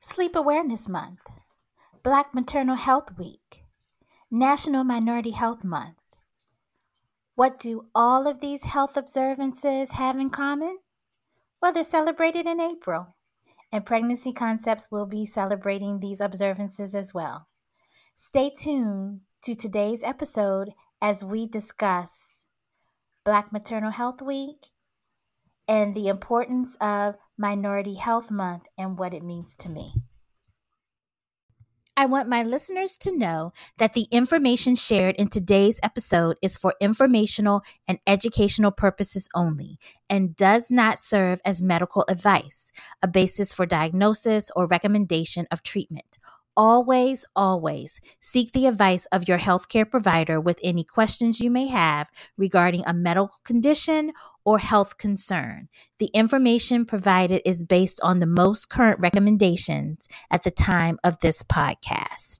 Sleep Awareness Month, Black Maternal Health Week, National Minority Health Month. What do all of these health observances have in common? Well, they're celebrated in April, and Pregnancy Concepts will be celebrating these observances as well. Stay tuned to today's episode as we discuss Black Maternal Health Week and the importance of Minority Health Month and what it means to me. I want my listeners to know that the information shared in today's episode is for informational and educational purposes only and does not serve as medical advice, a basis for diagnosis, or recommendation of treatment. Always, always seek the advice of your healthcare provider with any questions you may have regarding a medical condition or health concern. The information provided is based on the most current recommendations at the time of this podcast.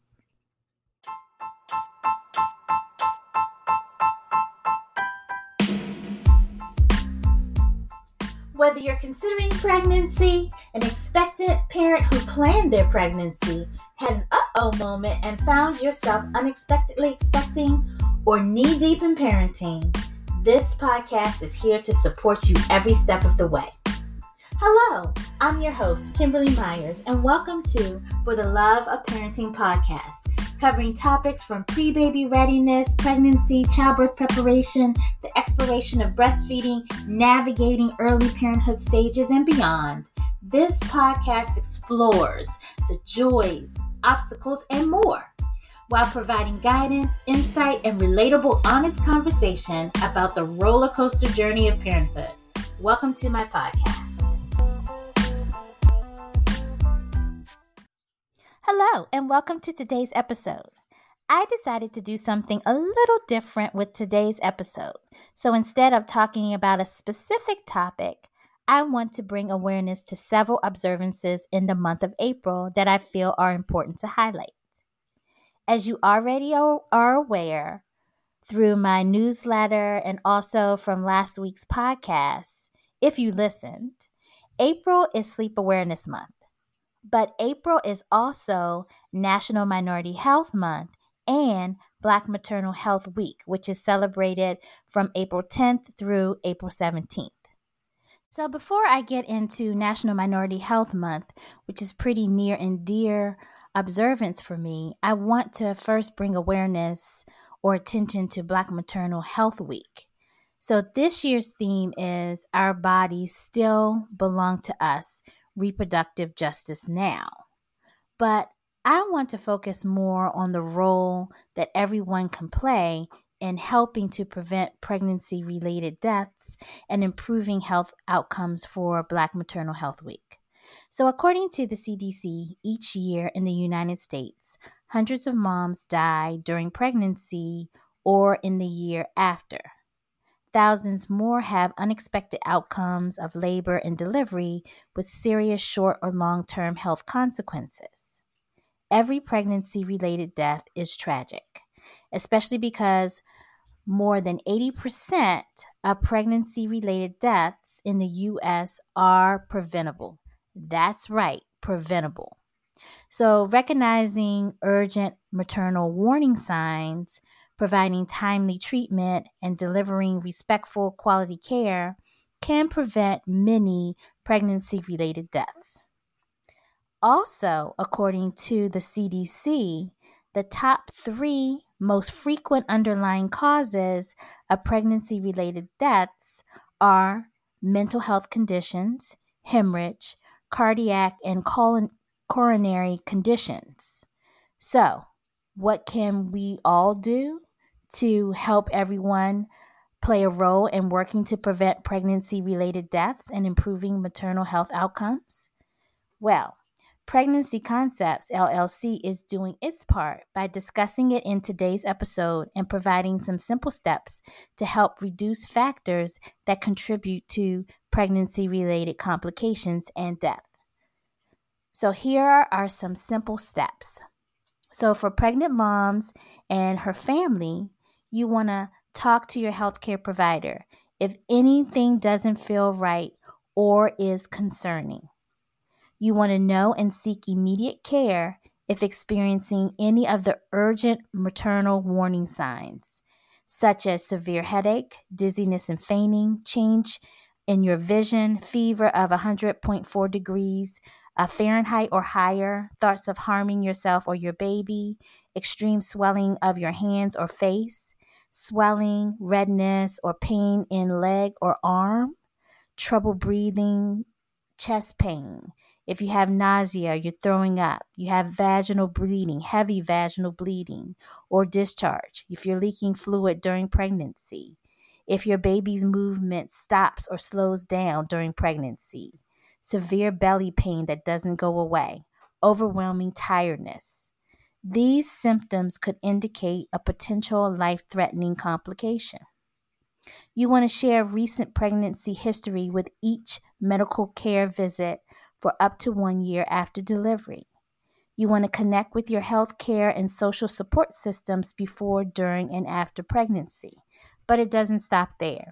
Whether you're considering pregnancy, an expectant parent who planned their pregnancy, had an uh-oh moment and found yourself unexpectedly expecting, or knee-deep in parenting, this podcast is here to support you every step of the way. Hello, I'm your host, Kimberly Myers, and welcome to For the Love of Parenting podcast, covering topics from pre-baby readiness, pregnancy, childbirth preparation, the exploration of breastfeeding, navigating early parenthood stages, and beyond. This podcast explores the joys, obstacles, and more, while providing guidance, insight, and relatable, honest conversation about the roller coaster journey of parenthood. Welcome to my podcast. Hello, and welcome to today's episode. I decided to do something a little different with today's episode. So instead of talking about a specific topic, I want to bring awareness to several observances in the month of April that I feel are important to highlight. As you already are aware through my newsletter and also from last week's podcast, if you listened, April is Sleep Awareness Month. But April is also National Minority Health Month and Black Maternal Health Week, which is celebrated from April 10th through April 17th. So before I get into National Minority Health Month, which is pretty near and dear observance for me, I want to first bring awareness or attention to Black Maternal Health Week. So this year's theme is Our Bodies Still Belong to Us, Reproductive Justice Now. But I want to focus more on the role that everyone can play in helping to prevent pregnancy-related deaths and improving health outcomes for Black Maternal Health Week. So according to the CDC, each year in the United States, hundreds of moms die during pregnancy or in the year after. Thousands more have unexpected outcomes of labor and delivery with serious short or long-term health consequences. Every pregnancy-related death is tragic, especially because more than 80% of pregnancy-related deaths in the U.S. are preventable. That's right, preventable. So recognizing urgent maternal warning signs, providing timely treatment, and delivering respectful quality care can prevent many pregnancy-related deaths. Also, according to the CDC, the top 3 most frequent underlying causes of pregnancy-related deaths are mental health conditions, hemorrhage, cardiac and coronary conditions. So, what can we all do to help everyone play a role in working to prevent pregnancy-related deaths and improving maternal health outcomes? Well, Pregnancy Concepts, LLC is doing its part by discussing it in today's episode and providing some simple steps to help reduce factors that contribute to pregnancy-related complications and death. So here are some simple steps. So for pregnant moms and her family, you want to talk to your healthcare provider if anything doesn't feel right or is concerning. You want to know and seek immediate care if experiencing any of the urgent maternal warning signs, such as severe headache, dizziness and fainting, change in your vision, fever of 100.4 degrees Fahrenheit or higher, thoughts of harming yourself or your baby, extreme swelling of your hands or face, swelling, redness, or pain in leg or arm, trouble breathing, chest pain. If you have nausea, you're throwing up, you have vaginal bleeding, heavy vaginal bleeding, or discharge, if you're leaking fluid during pregnancy, if your baby's movement stops or slows down during pregnancy, severe belly pain that doesn't go away, overwhelming tiredness. These symptoms could indicate a potential life-threatening complication. You want to share recent pregnancy history with each medical care visit for up to 1 year after delivery. You want to connect with your health care and social support systems before, during, and after pregnancy. But it doesn't stop there.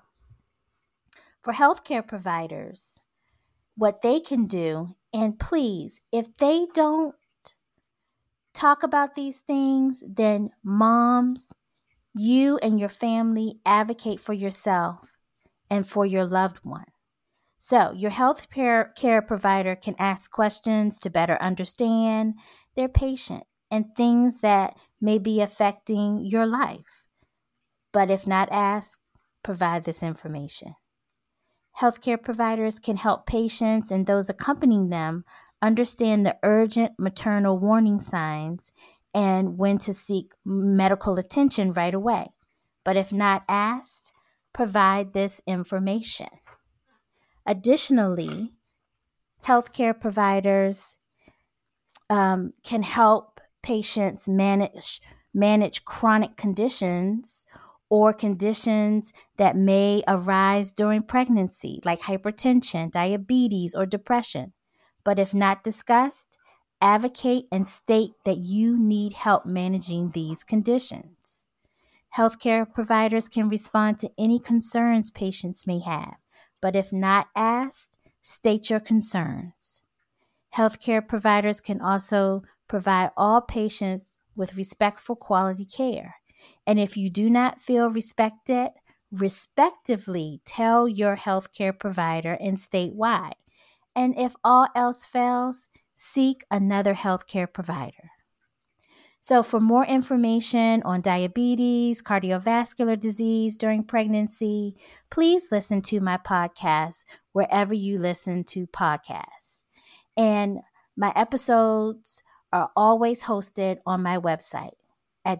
For healthcare providers, what they can do, and please, if they don't talk about these things, then moms, you and your family advocate for yourself and for your loved one. So your health care provider can ask questions to better understand their patient and things that may be affecting your life. But if not asked, provide this information. Healthcare providers can help patients and those accompanying them understand the urgent maternal warning signs and when to seek medical attention right away. But if not asked, provide this information. Additionally, healthcare providers can help patients manage chronic conditions or conditions that may arise during pregnancy, like hypertension, diabetes, or depression. But if not discussed, advocate and state that you need help managing these conditions. Healthcare providers can respond to any concerns patients may have, but if not asked, state your concerns. Healthcare providers can also provide all patients with respectful quality care. And if you do not feel respected, respectively tell your healthcare provider and state why. And if all else fails, seek another healthcare provider. So for more information on diabetes, cardiovascular disease during pregnancy, please listen to my podcast wherever you listen to podcasts. And my episodes are always hosted on my website at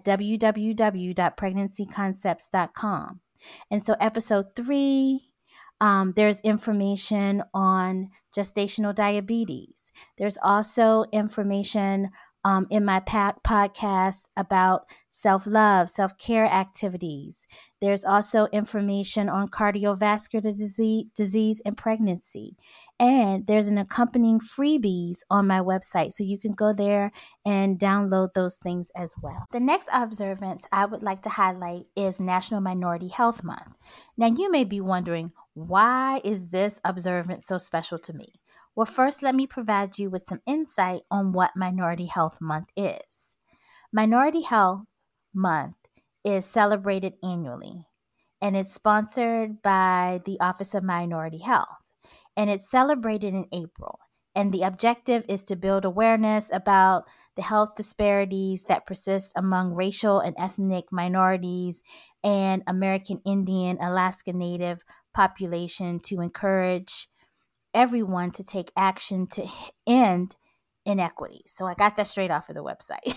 www.pregnancyconcepts.com. And so episode 3, there's information on gestational diabetes. There's also information in my podcast about self-love, self-care activities. There's also information on cardiovascular disease and pregnancy. And there's an accompanying freebies on my website, so you can go there and download those things as well. The next observance I would like to highlight is National Minority Health Month. Now, you may be wondering, why is this observance so special to me? Well, first, let me provide you with some insight on what Minority Health Month is. Minority Health Month is celebrated annually, and it's sponsored by the Office of Minority Health, and it's celebrated in April. And the objective is to build awareness about the health disparities that persist among racial and ethnic minorities and American Indian, Alaska Native population, to encourage everyone to take action to end inequity. So I got that straight off of the website.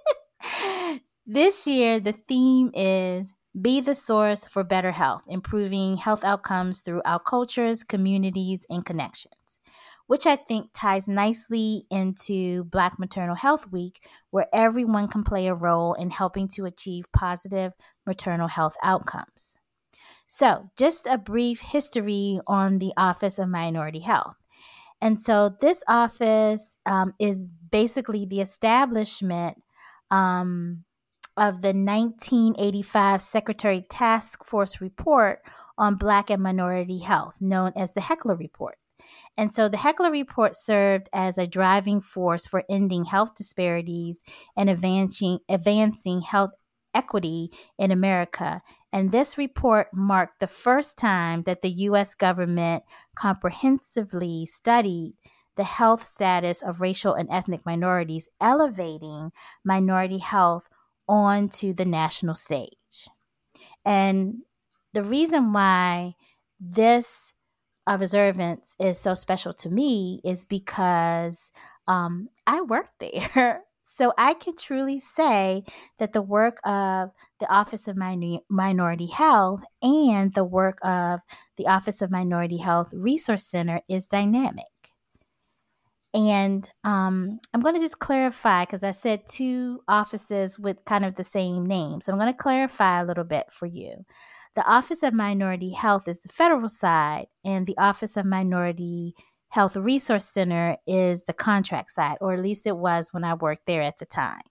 This year, the theme is Be the Source for Better Health, improving health outcomes through our cultures, communities, and connections, which I think ties nicely into Black Maternal Health Week, where everyone can play a role in helping to achieve positive maternal health outcomes. So just a brief history on the Office of Minority Health. And so this office is basically the establishment of the 1985 Secretary Task Force Report on Black and Minority Health, known as the Heckler Report. And so the Heckler Report served as a driving force for ending health disparities and advancing health equity in America. And this report marked the first time that the U.S. government comprehensively studied the health status of racial and ethnic minorities, elevating minority health onto the national stage. And the reason why this observance is so special to me is because I work there. So I can truly say that the work of the Office of Minority Health and the work of the Office of Minority Health Resource Center is dynamic. And I'm going to just clarify, because I said two offices with kind of the same name. So I'm going to clarify a little bit for you. The Office of Minority Health is the federal side, and the Office of Minority Health Resource Center is the contract side, or at least it was when I worked there at the time.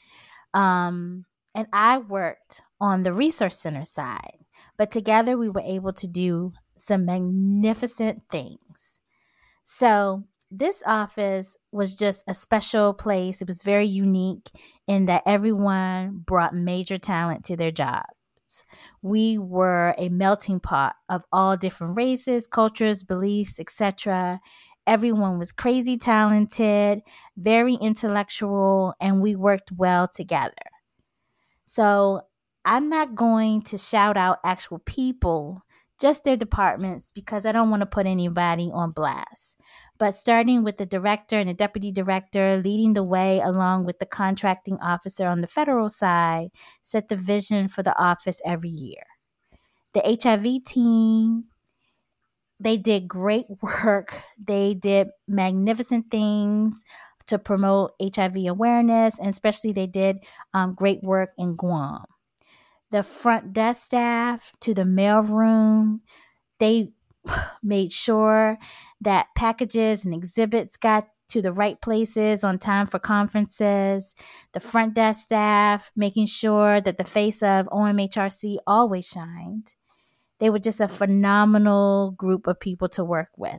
And I worked on the Resource Center side, but together we were able to do some magnificent things. So this office was just a special place. It was very unique in that everyone brought major talent to their jobs. We were a melting pot of all different races, cultures, beliefs, etc. Everyone was crazy talented, very intellectual, and we worked well together. So I'm not going to shout out actual people, just their departments, because I don't want to put anybody on blast. But starting with the director and the deputy director leading the way along with the contracting officer on the federal side set the vision for the office every year. The HIV team, they did great work. They did magnificent things to promote HIV awareness, and especially they did great work in Guam. The front desk staff to the mailroom, they made sure that packages and exhibits got to the right places on time for conferences. The front desk staff making sure that the face of OMHRC always shined. They were just a phenomenal group of people to work with.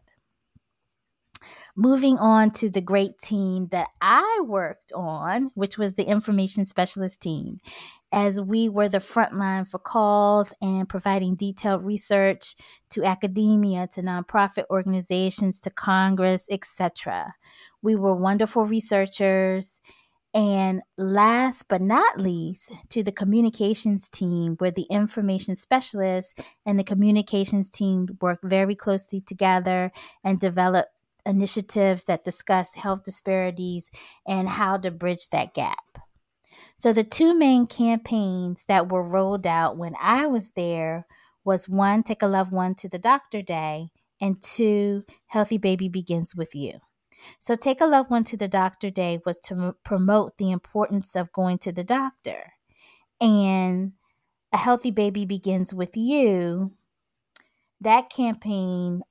Moving on to the great team that I worked on, which was the information specialist team, as we were the front line for calls and providing detailed research to academia, to nonprofit organizations, to Congress, etc. We were wonderful researchers. And last but not least, to the communications team, where the information specialists and the communications team work very closely together and develop initiatives that discuss health disparities and how to bridge that gap. So the two main campaigns that were rolled out when I was there was one, Take a Loved One to the Doctor Day, and two, Healthy Baby Begins with You. So Take a Loved One to the Doctor Day was to promote the importance of going to the doctor. And A Healthy Baby Begins with You, that campaign,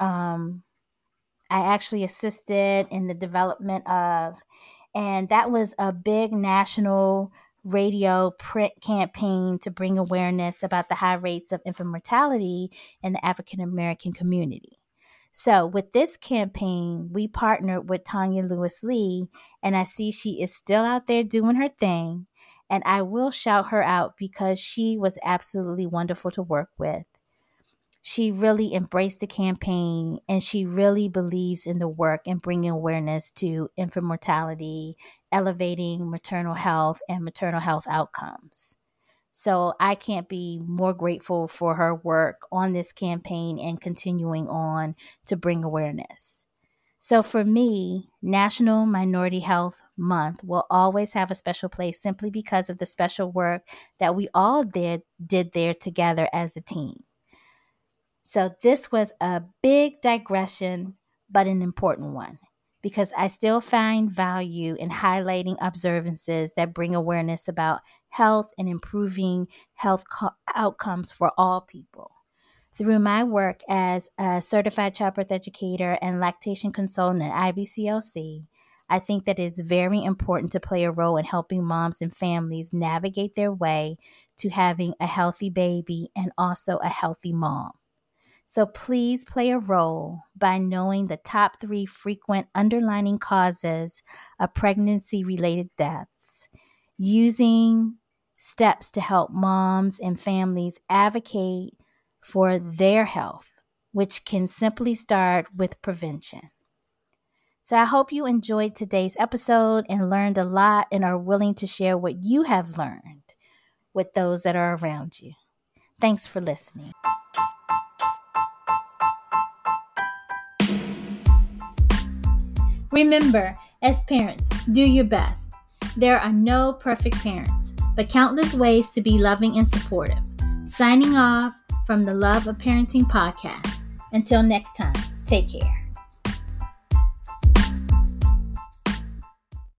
I actually assisted in the development of, and that was a big national radio print campaign to bring awareness about the high rates of infant mortality in the African American community. So with this campaign, we partnered with Tanya Lewis Lee, and I see she is still out there doing her thing. And I will shout her out because she was absolutely wonderful to work with. She really embraced the campaign, and she really believes in the work and bringing awareness to infant mortality, elevating maternal health and maternal health outcomes. So I can't be more grateful for her work on this campaign and continuing on to bring awareness. So for me, National Minority Health Month will always have a special place simply because of the special work that we all did there together as a team. So this was a big digression, but an important one, because I still find value in highlighting observances that bring awareness about health and improving health outcomes for all people. Through my work as a certified childbirth educator and lactation consultant at IBCLC, I think that it is very important to play a role in helping moms and families navigate their way to having a healthy baby and also a healthy mom. So please play a role by knowing the top 3 frequent underlying causes of pregnancy-related deaths, using steps to help moms and families advocate for their health, which can simply start with prevention. So I hope you enjoyed today's episode and learned a lot and are willing to share what you have learned with those that are around you. Thanks for listening. Remember, as parents, do your best. There are no perfect parents, but countless ways to be loving and supportive. Signing off from the Love of Parenting podcast. Until next time, take care.